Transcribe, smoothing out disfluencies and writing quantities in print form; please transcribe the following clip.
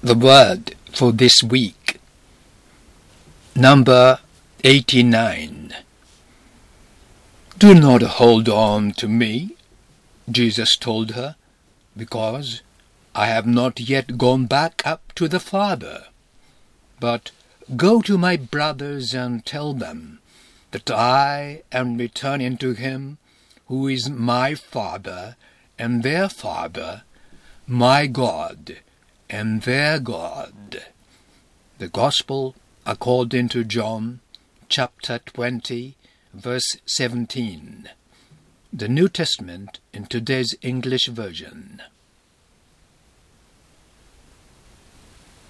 The word for this week, number 89. "Do not hold on to me," Jesus told her, "because I have not yet gone back up to the Father. But go to my brothers and tell them that I am returning to him who is my Father and their Father, my God and their God." The Gospel according to John, chapter 20, verse 17. The New Testament in today's English version.